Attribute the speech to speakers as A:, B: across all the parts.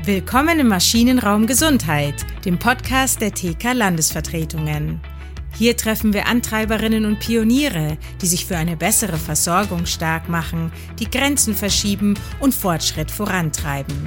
A: Willkommen im Maschinenraum Gesundheit, dem Podcast der TK Landesvertretungen. Hier treffen wir Antreiberinnen und Pioniere, die sich für eine bessere Versorgung stark machen, die Grenzen verschieben und Fortschritt vorantreiben.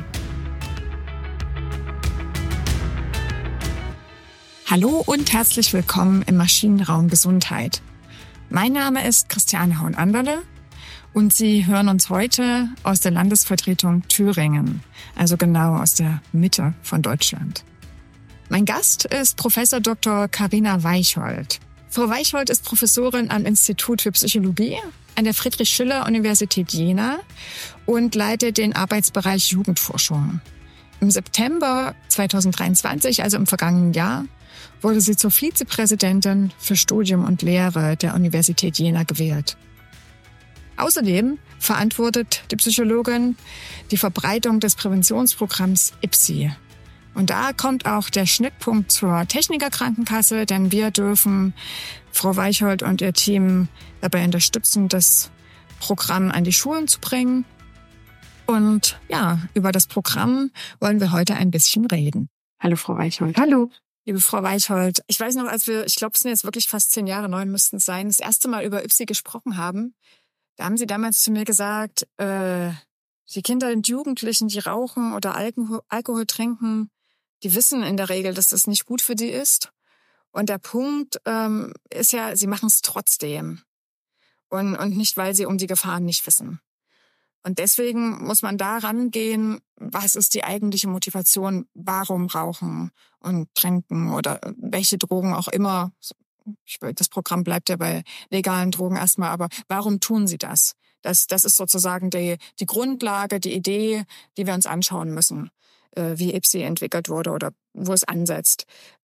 B: Hallo und herzlich willkommen im Maschinenraum Gesundheit. Mein Name ist Christiane Haun-Anderle und Sie hören uns heute aus der Landesvertretung Thüringen, also genau aus der Mitte von Deutschland. Mein Gast ist Professor Dr. Carina Weicholt. Frau Weicholt ist Professorin am Institut für Psychologie an der Friedrich-Schiller-Universität Jena und leitet den Arbeitsbereich Jugendforschung. Im September 2023, also im vergangenen Jahr, wurde sie zur Vizepräsidentin für Studium und Lehre der Universität Jena gewählt. Außerdem verantwortet die Psychologin die Verbreitung des Präventionsprogramms IPSI. Und da kommt auch der Schnittpunkt zur Technikerkrankenkasse, denn wir dürfen Frau Weicholt und ihr Team dabei unterstützen, das Programm an die Schulen zu bringen. Und ja, über das Programm wollen wir heute ein bisschen reden. Hallo, Frau Weicholt.
C: Hallo.
B: Liebe Frau Weicholt, ich weiß noch, ich glaube, es sind jetzt wirklich fast 10 Jahre, 9 müssten es sein, das erste Mal über IPSI gesprochen haben. Da haben Sie damals zu mir gesagt, die Kinder und Jugendlichen, die rauchen oder Alkohol trinken, die wissen in der Regel, dass das nicht gut für die ist. Und der Punkt ist ja, sie machen es trotzdem. Und nicht, weil sie um die Gefahren nicht wissen. Und deswegen muss man da rangehen, was ist die eigentliche Motivation, warum rauchen und trinken oder welche Drogen auch immer. Das Programm bleibt ja bei legalen Drogen erstmal, aber warum tun sie das? Das ist sozusagen die Grundlage, die Idee, die wir uns anschauen müssen, wie IPSI entwickelt wurde oder wo es ansetzt.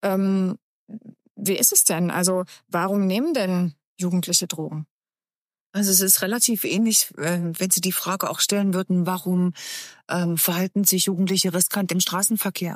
B: Wie ist es denn? Also warum nehmen denn Jugendliche Drogen?
C: Also es ist relativ ähnlich, wenn Sie die Frage auch stellen würden, warum verhalten sich Jugendliche riskant im Straßenverkehr?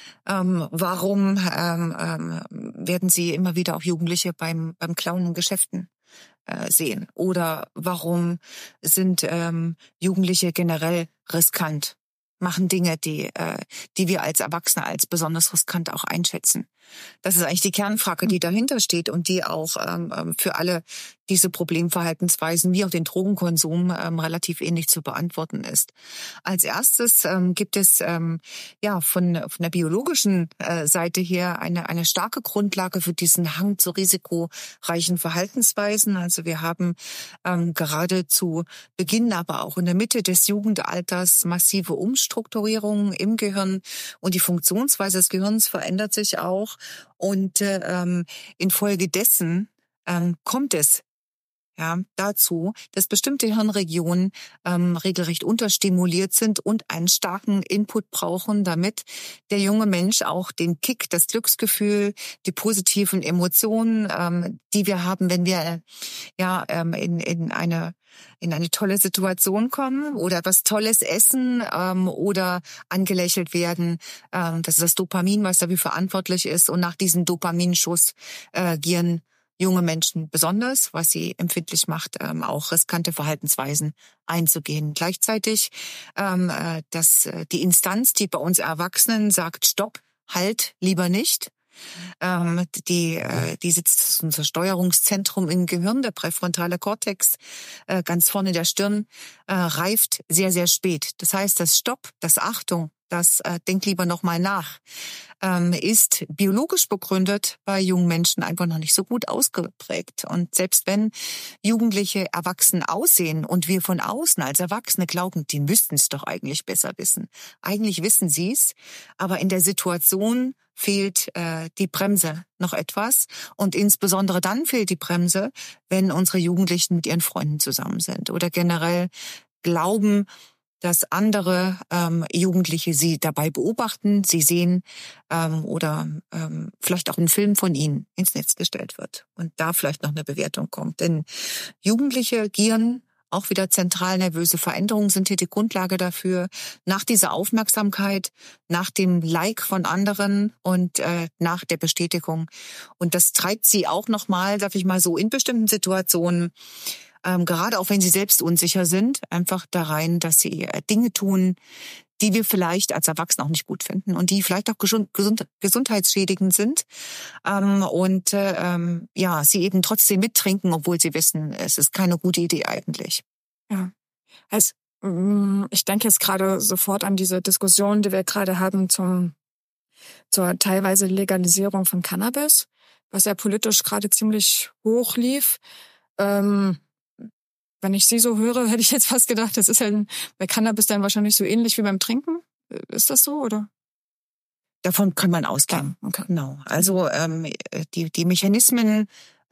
C: Warum werden Sie immer wieder auch Jugendliche beim Klauen in Geschäften sehen? Oder warum sind Jugendliche generell riskant? Machen Dinge, die wir als Erwachsene als besonders riskant auch einschätzen. Das ist eigentlich die Kernfrage, die dahinter steht und die auch für alle diese Problemverhaltensweisen wie auch den Drogenkonsum relativ ähnlich zu beantworten ist. Als erstes gibt es von der biologischen Seite her eine starke Grundlage für diesen Hang zu risikoreichen Verhaltensweisen. Also wir haben gerade zu Beginn, aber auch in der Mitte des Jugendalters massive Umstrukturierungen im Gehirn und die Funktionsweise des Gehirns verändert sich auch. Und infolgedessen kommt es dazu, dass bestimmte Hirnregionen regelrecht unterstimuliert sind und einen starken Input brauchen, damit der junge Mensch auch den Kick, das Glücksgefühl, die positiven Emotionen, die wir haben, wenn wir in eine tolle Situation kommen oder etwas Tolles essen oder angelächelt werden. Das ist das Dopamin, was dafür verantwortlich ist. Und nach diesem Dopaminschuss gieren junge Menschen besonders, was sie empfindlich macht, auch riskante Verhaltensweisen einzugehen. Gleichzeitig, die Instanz, die bei uns Erwachsenen sagt, Stopp, halt, lieber nicht. Die sitzt unser Steuerungszentrum im Gehirn, der präfrontale Kortex, ganz vorne der Stirn, reift sehr, sehr spät. Das heißt, das Stopp, das Achtung, das denk lieber nochmal nach, ist biologisch begründet bei jungen Menschen einfach noch nicht so gut ausgeprägt. Und selbst wenn Jugendliche erwachsen aussehen und wir von außen als Erwachsene glauben, die müssten es doch eigentlich besser wissen. Eigentlich wissen sie es, aber in der Situation fehlt die Bremse noch etwas. Und insbesondere dann fehlt die Bremse, wenn unsere Jugendlichen mit ihren Freunden zusammen sind oder generell glauben, dass andere Jugendliche sie dabei beobachten, sie sehen oder vielleicht auch ein Film von ihnen ins Netz gestellt wird und da vielleicht noch eine Bewertung kommt. Denn Jugendliche gieren, auch wieder zentralnervöse Veränderungen sind hier die Grundlage dafür, nach dieser Aufmerksamkeit, nach dem Like von anderen und nach der Bestätigung. Und das treibt sie auch nochmal, sag ich mal so, in bestimmten Situationen, gerade auch wenn sie selbst unsicher sind, einfach da rein, dass sie Dinge tun, die wir vielleicht als Erwachsene auch nicht gut finden und die vielleicht auch gesundheitsschädigend sind sie eben trotzdem mittrinken, obwohl sie wissen, es ist keine gute Idee eigentlich.
B: Ja, also ich denke jetzt gerade sofort an diese Diskussion, die wir gerade haben zur teilweise Legalisierung von Cannabis, was ja politisch gerade ziemlich hoch lief. Wenn ich Sie so höre, hätte ich jetzt fast gedacht, das ist ja bei Cannabis dann wahrscheinlich so ähnlich wie beim Trinken. Ist das so, oder?
C: Davon kann man ausgehen.
B: Ja, okay.
C: Genau. Also die Mechanismen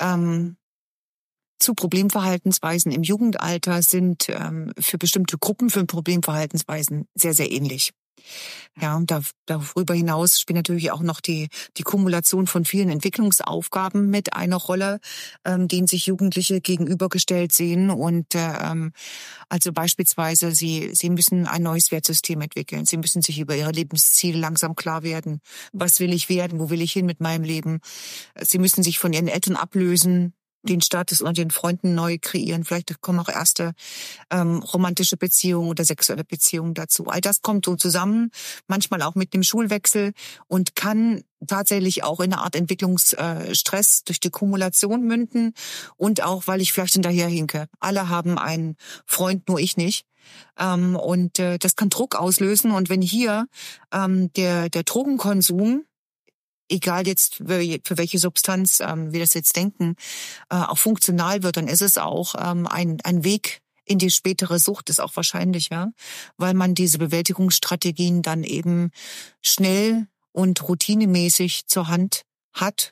C: zu Problemverhaltensweisen im Jugendalter sind für bestimmte Gruppen von Problemverhaltensweisen sehr, sehr ähnlich. Ja, und darüber hinaus spielt natürlich auch noch die Kumulation von vielen Entwicklungsaufgaben mit einer Rolle, denen sich Jugendliche gegenübergestellt sehen. Und also beispielsweise, sie müssen ein neues Wertsystem entwickeln. Sie müssen sich über ihre Lebensziele langsam klar werden. Was will ich werden? Wo will ich hin mit meinem Leben? Sie müssen sich von ihren Eltern ablösen, den Status und den Freunden neu kreieren. Vielleicht kommen auch erste romantische Beziehungen oder sexuelle Beziehungen dazu. All das kommt so zusammen, manchmal auch mit dem Schulwechsel und kann tatsächlich auch in eine Art Entwicklungsstress durch die Kumulation münden und auch, weil ich vielleicht hinterher hinke. Alle haben einen Freund, nur ich nicht. Das kann Druck auslösen. Und wenn hier der Drogenkonsum, egal jetzt für welche Substanz wir das jetzt denken, auch funktional wird, dann ist es auch ein Weg in die spätere Sucht, ist auch wahrscheinlich, ja, weil man diese Bewältigungsstrategien dann eben schnell und routinemäßig zur Hand hat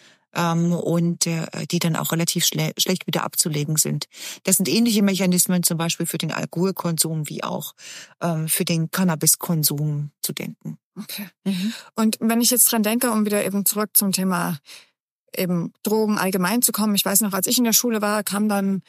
C: die dann auch relativ schlecht wieder abzulegen sind. Das sind ähnliche Mechanismen zum Beispiel für den Alkoholkonsum wie auch für den Cannabiskonsum zu denken.
B: Okay. Mhm. Und wenn ich jetzt dran denke, um wieder eben zurück zum Thema eben Drogen allgemein zu kommen. Ich weiß noch, als ich in der Schule war, kam dann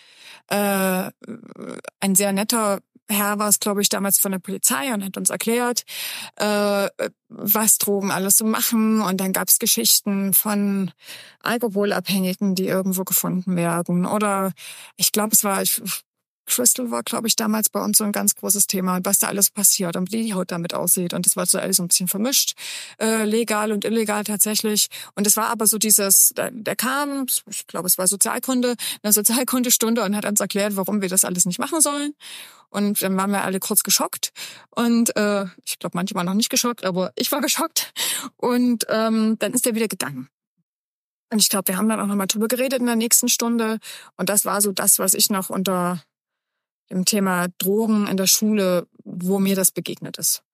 B: ein sehr netter Herr, war es, glaube ich, damals von der Polizei und hat uns erklärt, was Drogen alles so machen. Und dann gab es Geschichten von Alkoholabhängigen, die irgendwo gefunden werden. Oder ich glaube, Crystal war, glaube ich, damals bei uns so ein ganz großes Thema, was da alles passiert und wie die Haut damit aussieht. Und das war so alles so ein bisschen vermischt, legal und illegal tatsächlich. Und es war aber so der kam, ich glaube, es war Sozialkunde, eine Sozialkundestunde und hat uns erklärt, warum wir das alles nicht machen sollen. Und dann waren wir alle kurz geschockt. Und ich glaube, manche waren noch nicht geschockt, aber ich war geschockt. Und dann ist er wieder gegangen. Und ich glaube, wir haben dann auch nochmal drüber geredet in der nächsten Stunde. Und das war so das, was ich noch unter dem Thema Drogen in der Schule, wo mir das begegnet ist.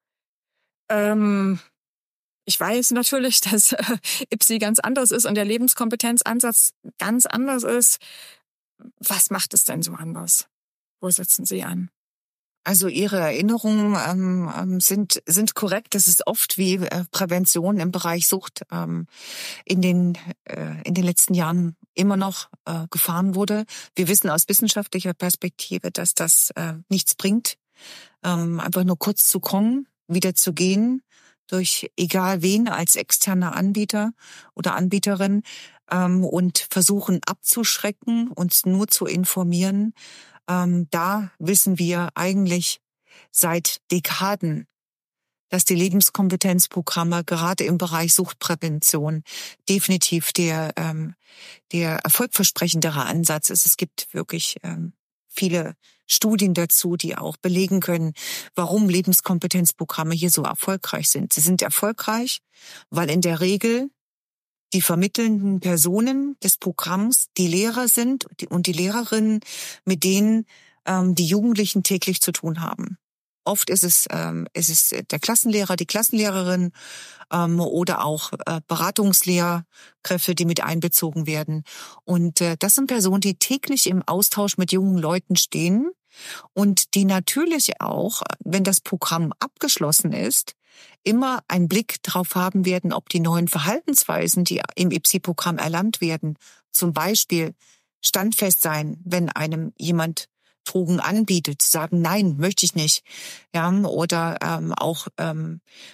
B: Ich weiß natürlich, dass IPSI ganz anders ist und der Lebenskompetenzansatz ganz anders ist. Was macht es denn so anders? Wo setzen Sie an?
C: Also Ihre Erinnerungen sind korrekt. Das ist oft wie Prävention im Bereich Sucht in den letzten Jahren immer noch gefahren wurde. Wir wissen aus wissenschaftlicher Perspektive, dass das nichts bringt, einfach nur kurz zu kommen, wieder zu gehen, durch egal wen als externer Anbieter oder Anbieterin und versuchen abzuschrecken, uns nur zu informieren. Da wissen wir eigentlich seit Dekaden, dass die Lebenskompetenzprogramme gerade im Bereich Suchtprävention definitiv der erfolgversprechendere Ansatz ist. Es gibt wirklich viele Studien dazu, die auch belegen können, warum Lebenskompetenzprogramme hier so erfolgreich sind. Sie sind erfolgreich, weil in der Regel die vermittelnden Personen des Programms die Lehrer sind und die Lehrerinnen, mit denen die Jugendlichen täglich zu tun haben. Oft ist es der Klassenlehrer, die Klassenlehrerin oder auch Beratungslehrkräfte, die mit einbezogen werden. Und das sind Personen, die täglich im Austausch mit jungen Leuten stehen und die natürlich auch, wenn das Programm abgeschlossen ist, immer einen Blick darauf haben werden, ob die neuen Verhaltensweisen, die im IPSI-Programm erlernt werden, zum Beispiel standfest sein, wenn einem jemand Drogen anbietet, zu sagen, nein, möchte ich nicht, ja, oder auch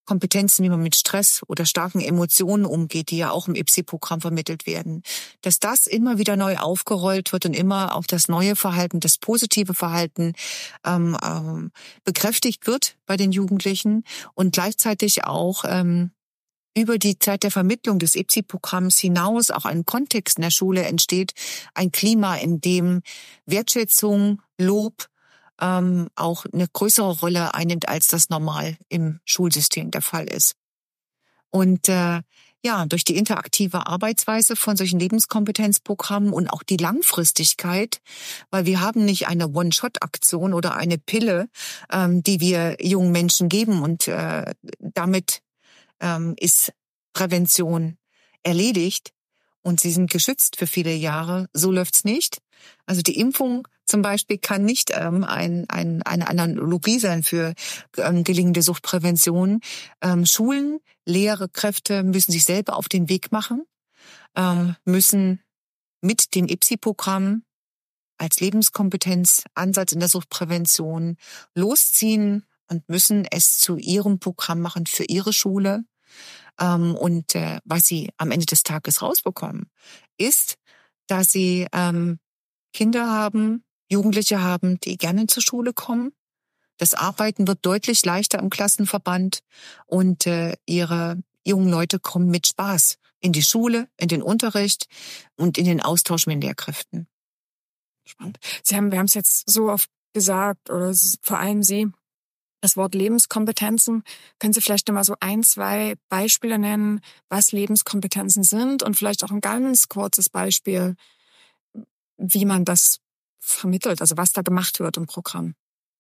C: Kompetenzen, wie man mit Stress oder starken Emotionen umgeht, die ja auch im IPSI-Programm vermittelt werden, dass das immer wieder neu aufgerollt wird und immer auf das neue Verhalten, das positive Verhalten bekräftigt wird bei den Jugendlichen und gleichzeitig auch über die Zeit der Vermittlung des IPSI-Programms hinaus auch ein Kontext in der Schule entsteht, ein Klima, in dem Wertschätzung, Lob, auch eine größere Rolle einnimmt, als das normal im Schulsystem der Fall ist. Und durch die interaktive Arbeitsweise von solchen Lebenskompetenzprogrammen und auch die Langfristigkeit, weil wir haben nicht eine One-Shot-Aktion oder eine Pille, die wir jungen Menschen geben und damit ist Prävention erledigt und sie sind geschützt für viele Jahre. So läuft's nicht. Also die Impfung zum Beispiel kann nicht eine Analogie sein für gelingende Suchtprävention. Schulen, Lehrkräfte müssen sich selber auf den Weg machen, müssen mit dem IPSI-Programm als Lebenskompetenzansatz in der Suchtprävention losziehen und müssen es zu ihrem Programm machen für ihre Schule. Und was sie am Ende des Tages rausbekommen, ist, dass sie Kinder haben, Jugendliche haben, die gerne zur Schule kommen. Das Arbeiten wird deutlich leichter im Klassenverband und ihre jungen Leute kommen mit Spaß in die Schule, in den Unterricht und in den Austausch mit den Lehrkräften.
B: Spannend. Wir haben es jetzt so oft gesagt, oder vor allem Sie, das Wort Lebenskompetenzen. Können Sie vielleicht nochmal so 1, 2 Beispiele nennen, was Lebenskompetenzen sind und vielleicht auch ein ganz kurzes Beispiel, wie man das vermittelt, also was da gemacht wird im Programm?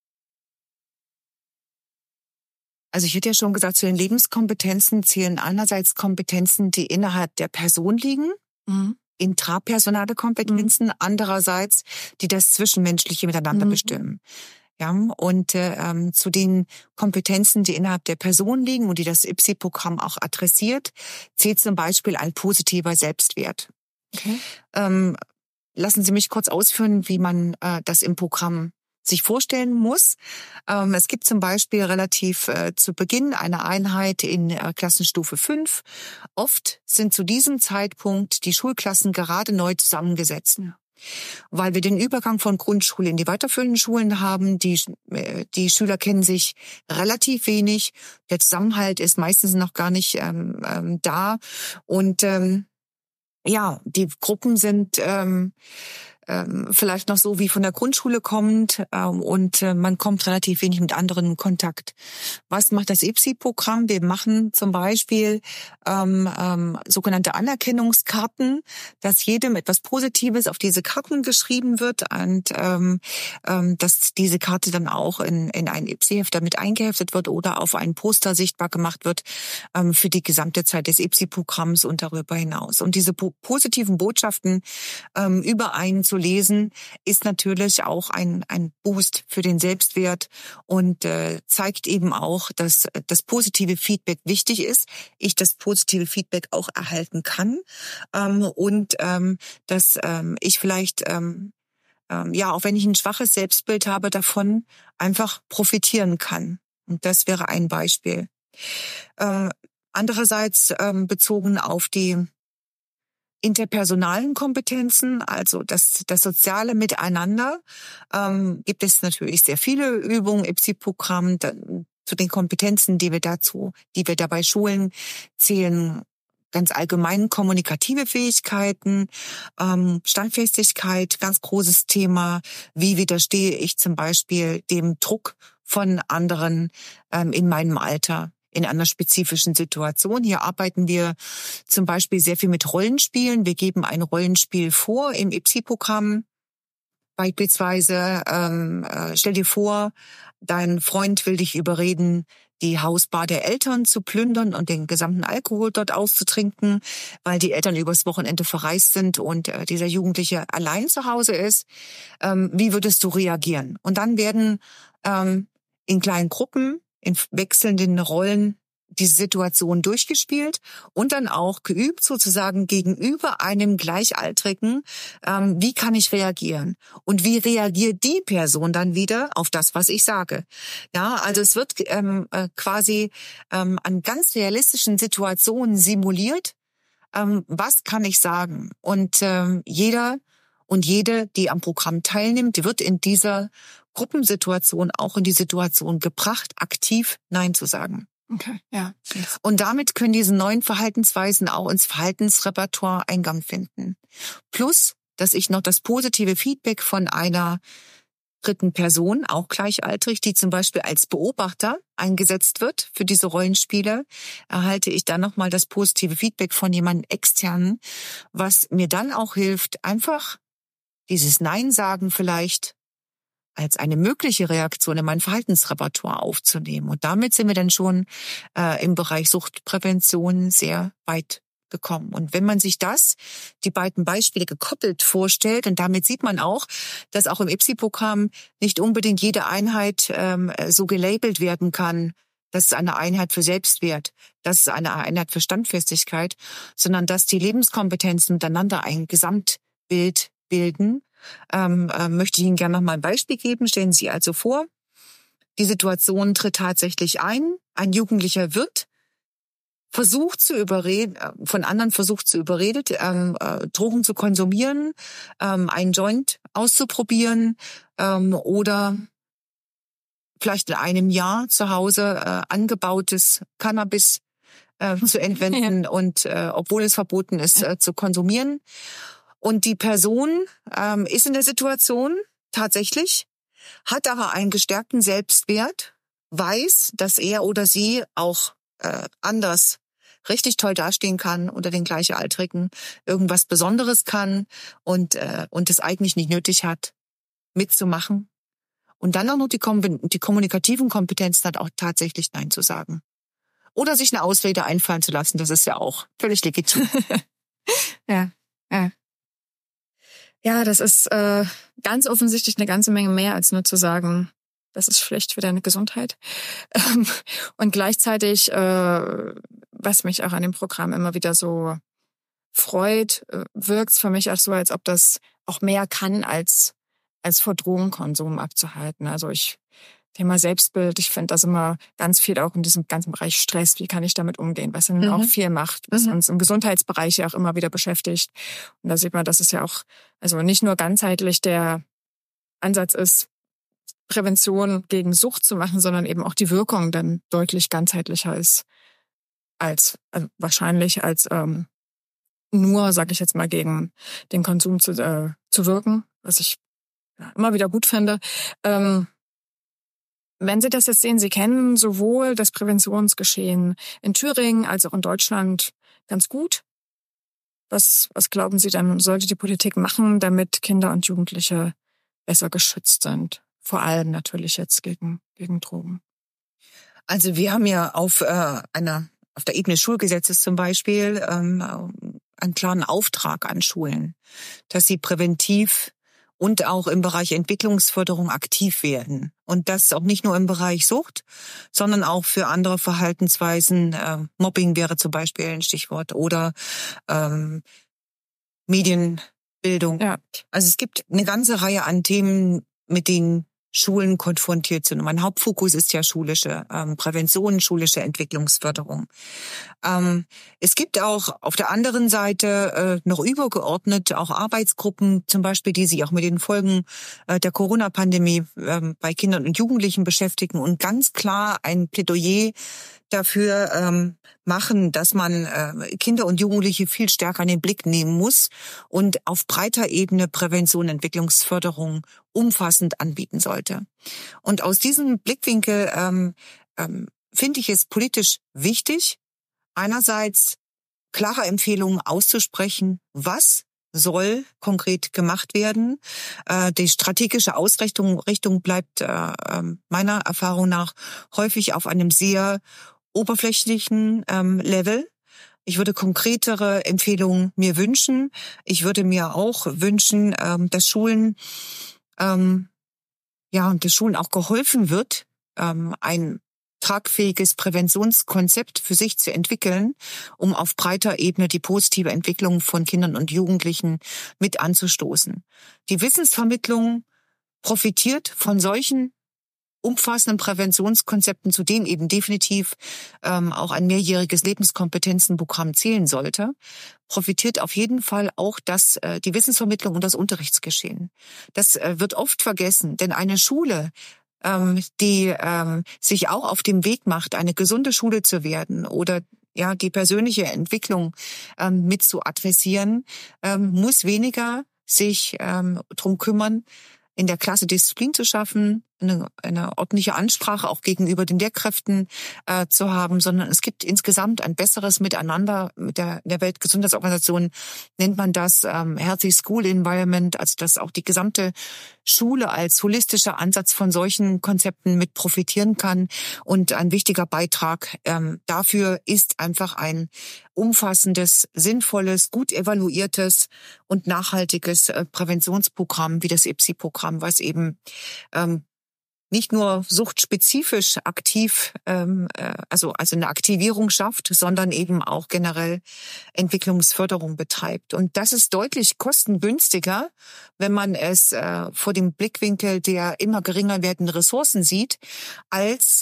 C: Also ich hätte ja schon gesagt, zu den Lebenskompetenzen zählen einerseits Kompetenzen, die innerhalb der Person liegen, intrapersonale Kompetenzen, andererseits, die das Zwischenmenschliche miteinander bestimmen. Ja, und zu den Kompetenzen, die innerhalb der Person liegen und die das IPSI-Programm auch adressiert, zählt zum Beispiel ein positiver Selbstwert. Okay. Lassen Sie mich kurz ausführen, wie man das im Programm sich vorstellen muss. Es gibt zum Beispiel relativ zu Beginn eine Einheit in Klassenstufe 5. Oft sind zu diesem Zeitpunkt die Schulklassen gerade neu zusammengesetzt. Weil wir den Übergang von Grundschule in die weiterführenden Schulen haben. Die Schüler kennen sich relativ wenig. Der Zusammenhalt ist meistens noch gar nicht da. Und die Gruppen sind vielleicht noch so wie von der Grundschule kommend und man kommt relativ wenig mit anderen in Kontakt. Was macht das IPSI-Programm? Wir machen zum Beispiel sogenannte Anerkennungskarten, dass jedem etwas Positives auf diese Karten geschrieben wird und dass diese Karte dann auch in ein IPSI-Heft damit eingeheftet wird oder auf ein Poster sichtbar gemacht wird für die gesamte Zeit des IPSI-Programms und darüber hinaus. Und diese positiven Botschaften über einen zu lesen, ist natürlich auch ein Boost für den Selbstwert und zeigt eben auch, dass das positive Feedback wichtig ist, ich das positive Feedback auch erhalten kann und dass ich vielleicht, auch wenn ich ein schwaches Selbstbild habe, davon einfach profitieren kann. Und das wäre ein Beispiel. Andererseits bezogen auf die interpersonalen Kompetenzen, also das soziale Miteinander, gibt es natürlich sehr viele Übungen, IPSI-Programm, zu den Kompetenzen, die wir dabei schulen, zählen ganz allgemein kommunikative Fähigkeiten, Standfestigkeit, ganz großes Thema. Wie widerstehe ich zum Beispiel dem Druck von anderen in meinem Alter? In einer spezifischen Situation. Hier arbeiten wir zum Beispiel sehr viel mit Rollenspielen. Wir geben ein Rollenspiel vor im IPSI-Programm. Beispielsweise, stell dir vor, dein Freund will dich überreden, die Hausbar der Eltern zu plündern und den gesamten Alkohol dort auszutrinken, weil die Eltern übers Wochenende verreist sind und dieser Jugendliche allein zu Hause ist. Wie würdest du reagieren? Und dann werden in kleinen Gruppen in wechselnden Rollen diese Situation durchgespielt und dann auch geübt sozusagen gegenüber einem Gleichaltrigen, wie kann ich reagieren und wie reagiert die Person dann wieder auf das, was ich sage. Ja, also es wird quasi an ganz realistischen Situationen simuliert, was kann ich sagen. Und jeder und jede, die am Programm teilnimmt, wird in dieser Gruppensituation auch in die Situation gebracht, aktiv Nein zu sagen.
B: Okay, ja.
C: Und damit können diese neuen Verhaltensweisen auch ins Verhaltensrepertoire Eingang finden. Plus, dass ich noch das positive Feedback von einer dritten Person, auch gleichaltrig, die zum Beispiel als Beobachter eingesetzt wird für diese Rollenspiele, erhalte ich dann nochmal das positive Feedback von jemandem externen, was mir dann auch hilft, einfach dieses Nein sagen vielleicht als eine mögliche Reaktion in mein Verhaltensrepertoire aufzunehmen. Und damit sind wir dann schon im Bereich Suchtprävention sehr weit gekommen. Und wenn man sich die beiden Beispiele gekoppelt vorstellt, und damit sieht man auch, dass auch im IPSI-Programm nicht unbedingt jede Einheit so gelabelt werden kann, das ist eine Einheit für Selbstwert, das ist eine Einheit für Standfestigkeit, sondern dass die Lebenskompetenzen miteinander ein Gesamtbild bilden. Möchte ich Ihnen gerne noch mal ein Beispiel geben. Stellen Sie also vor, die Situation tritt tatsächlich ein. Ein Jugendlicher wird von anderen versucht zu überredet, Drogen zu konsumieren, einen Joint auszuprobieren oder vielleicht in einem Jahr zu Hause angebautes Cannabis zu entwenden und obwohl es verboten ist, zu konsumieren. Und die Person ist in der Situation tatsächlich, hat aber einen gestärkten Selbstwert, weiß, dass er oder sie auch anders richtig toll dastehen kann unter den Gleichaltrigen, irgendwas Besonderes kann und es eigentlich nicht nötig hat, mitzumachen. Und dann auch noch die kommunikativen Kompetenzen hat, auch tatsächlich Nein zu sagen. Oder sich eine Ausrede einfallen zu lassen, das ist ja auch völlig legitim.
B: Ja. Ja, das ist ganz offensichtlich eine ganze Menge mehr, als nur zu sagen, das ist schlecht für deine Gesundheit. Und gleichzeitig, was mich auch an dem Programm immer wieder so freut, wirkt es für mich auch so, als ob das auch mehr kann, als vor Drogenkonsum abzuhalten. Also Thema Selbstbild, ich finde das immer ganz viel auch in diesem ganzen Bereich Stress, wie kann ich damit umgehen, was dann auch viel macht, was uns im Gesundheitsbereich ja auch immer wieder beschäftigt. Und da sieht man, dass es ja auch, also nicht nur ganzheitlich der Ansatz ist, Prävention gegen Sucht zu machen, sondern eben auch die Wirkung dann deutlich ganzheitlicher ist wahrscheinlich als nur, sage ich jetzt mal, gegen den Konsum zu wirken, was ich immer wieder gut finde. Wenn Sie das jetzt sehen, Sie kennen sowohl das Präventionsgeschehen in Thüringen als auch in Deutschland ganz gut. Was glauben Sie dann, sollte die Politik machen, damit Kinder und Jugendliche besser geschützt sind? Vor allem natürlich jetzt gegen Drogen.
C: Also wir haben ja auf der Ebene des Schulgesetzes zum Beispiel einen klaren Auftrag an Schulen, dass sie präventiv und auch im Bereich Entwicklungsförderung aktiv werden. Und das auch nicht nur im Bereich Sucht, sondern auch für andere Verhaltensweisen. Mobbing wäre zum Beispiel ein Stichwort oder Medienbildung. Ja. Also es gibt eine ganze Reihe an Themen, mit denen Schulen konfrontiert sind. Und mein Hauptfokus ist ja schulische Prävention, schulische Entwicklungsförderung. Es gibt auch auf der anderen Seite noch übergeordnet auch Arbeitsgruppen, zum Beispiel, die sich auch mit den Folgen der Corona-Pandemie bei Kindern und Jugendlichen beschäftigen und ganz klar ein Plädoyer dafür machen, dass man Kinder und Jugendliche viel stärker in den Blick nehmen muss und auf breiter Ebene Prävention, Entwicklungsförderung umfassend anbieten sollte. Und aus diesem Blickwinkel finde ich es politisch wichtig, einerseits klare Empfehlungen auszusprechen, was soll konkret gemacht werden. Die strategische Ausrichtung bleibt meiner Erfahrung nach häufig auf einem sehr oberflächlichen Level. Ich würde konkretere Empfehlungen mir wünschen. Ich würde mir auch wünschen, dass Schulen auch geholfen wird, ein tragfähiges Präventionskonzept für sich zu entwickeln, um auf breiter Ebene die positive Entwicklung von Kindern und Jugendlichen mit anzustoßen. Die Wissensvermittlung profitiert von solchen umfassenden Präventionskonzepten, zu denen eben definitiv auch ein mehrjähriges Lebenskompetenzenprogramm zählen sollte, profitiert auf jeden Fall auch die Wissensvermittlung und das Unterrichtsgeschehen. Das wird oft vergessen, denn eine Schule, die sich auch auf dem Weg macht, eine gesunde Schule zu werden oder die persönliche Entwicklung mit zu adressieren, muss weniger sich drum kümmern, in der Klasse Disziplin zu schaffen, eine ordentliche Ansprache auch gegenüber den Lehrkräften zu haben, sondern es gibt insgesamt ein besseres Miteinander. Mit der Weltgesundheitsorganisation nennt man das Healthy School Environment, also dass auch die gesamte Schule als holistischer Ansatz von solchen Konzepten mit profitieren kann. Und ein wichtiger Beitrag dafür ist einfach ein umfassendes, sinnvolles, gut evaluiertes und nachhaltiges Präventionsprogramm wie das IPSI-Programm, was eben nicht nur suchtspezifisch aktiv, also eine Aktivierung schafft, sondern eben auch generell Entwicklungsförderung betreibt. Und das ist deutlich kostengünstiger, wenn man es vor dem Blickwinkel der immer geringer werdenden Ressourcen sieht, als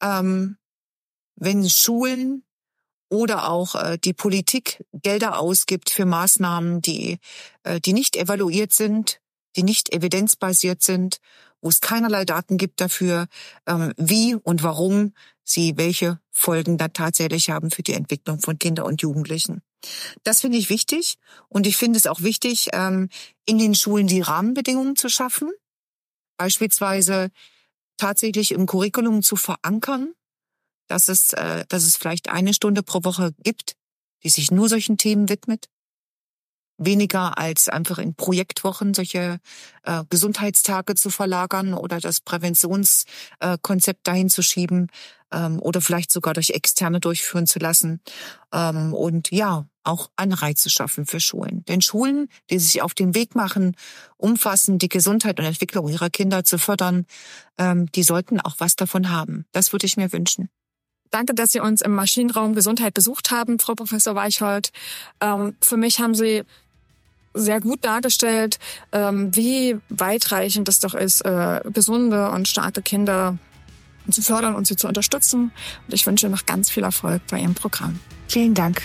C: wenn Schulen oder auch die Politik Gelder ausgibt für Maßnahmen, die nicht evaluiert sind, die nicht evidenzbasiert sind, wo es keinerlei Daten gibt dafür, wie und warum sie welche Folgen dann tatsächlich haben für die Entwicklung von Kindern und Jugendlichen. Das finde ich wichtig und ich finde es auch wichtig, in den Schulen die Rahmenbedingungen zu schaffen, beispielsweise tatsächlich im Curriculum zu verankern, dass es vielleicht 1 Stunde pro Woche gibt, die sich nur solchen Themen widmet. Weniger als einfach in Projektwochen solche Gesundheitstage zu verlagern oder das Präventionskonzept dahin zu schieben oder vielleicht sogar durch Externe durchführen zu lassen und auch Anreize zu schaffen für Schulen. Denn Schulen, die sich auf den Weg machen, umfassend die Gesundheit und Entwicklung ihrer Kinder zu fördern, die sollten auch was davon haben. Das würde ich mir wünschen.
B: Danke, dass Sie uns im Maschinenraum Gesundheit besucht haben, Frau Professor Weichhold. Für mich haben Sie sehr gut dargestellt, wie weitreichend es doch ist, gesunde und starke Kinder zu fördern und sie zu unterstützen. Und ich wünsche noch ganz viel Erfolg bei Ihrem Programm.
C: Vielen Dank.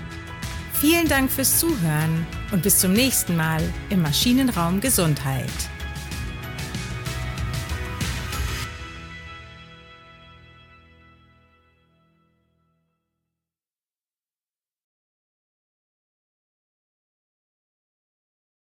A: Vielen Dank fürs Zuhören und bis zum nächsten Mal im Maschinenraum Gesundheit.